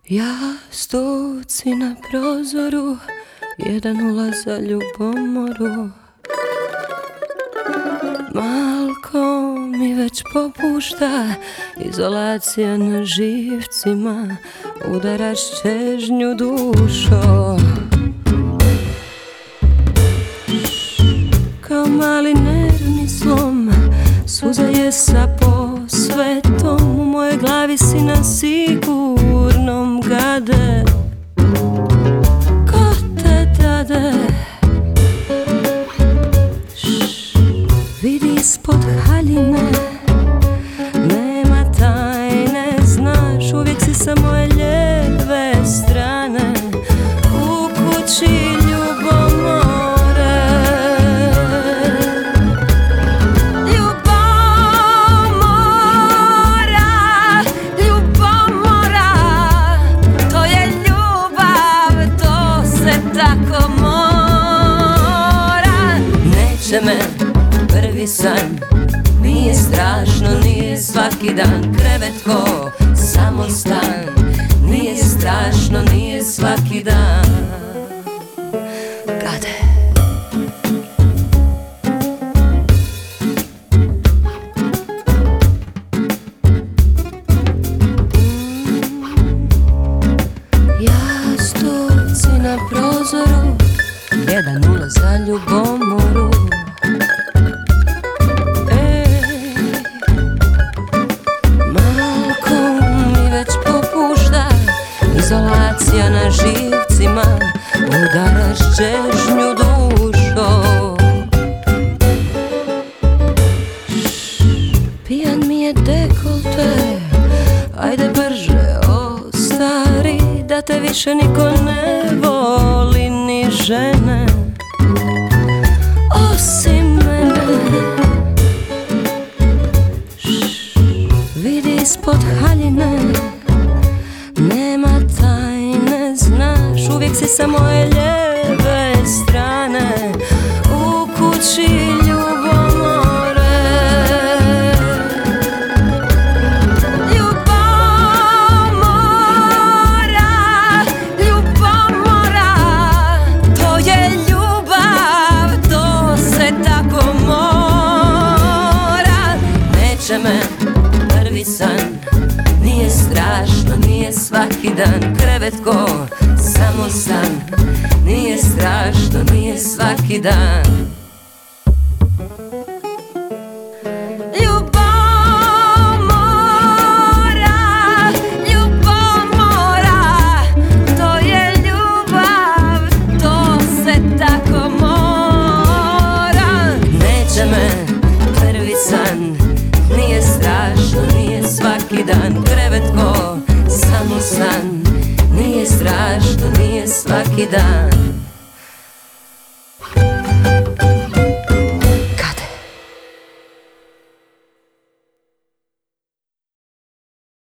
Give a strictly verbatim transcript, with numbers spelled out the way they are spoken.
Jastuci na prozoru, jedan ulaz za ljubomoru. Malko mi već popušta, izolacija na živcima, udaraš čežnju dušo. Kao mali nervni slom, suza je sa posvetom, u mojoj glavi si na sigurnom gade. Ko te dade? Šš, vidi ispod haljine, nema tajne, znaš, uvijek si sa moje lijeve strane. U kući ljubomore, ljubomora, ljubomora, to je ljubav, to se tako mora. Neće me prvi san, nije strašno, nije svaki dan. Krevet ko samostan, nije strašno, nije svaki dan. Gade. Jastuci na prozoru, jedan ulaz za ljubomoru. Izolacija na živcima, udaraš čežnju dušo. Pijan mi je dekolte, ajde brže ostari, da te više niko ne voli, ni žene osim mene. Vidi ispod haljine, nema tajne, znaš, uvijek si sa moje lijeve strane. U kući ljubomore, ljubomora, ljubomora, to je ljubav, to se tako mora. Neće me prvi san, nije strašno, nije svaki dan. Krevet ko samostan, nije strašno, nije svaki dan. Ljubomora, ljubomora, to je ljubav, to se tako mora. Neće me prvi san, nije strašno, nije svaki dan. Krevet ko samostan, nije strašno, nije svaki dan.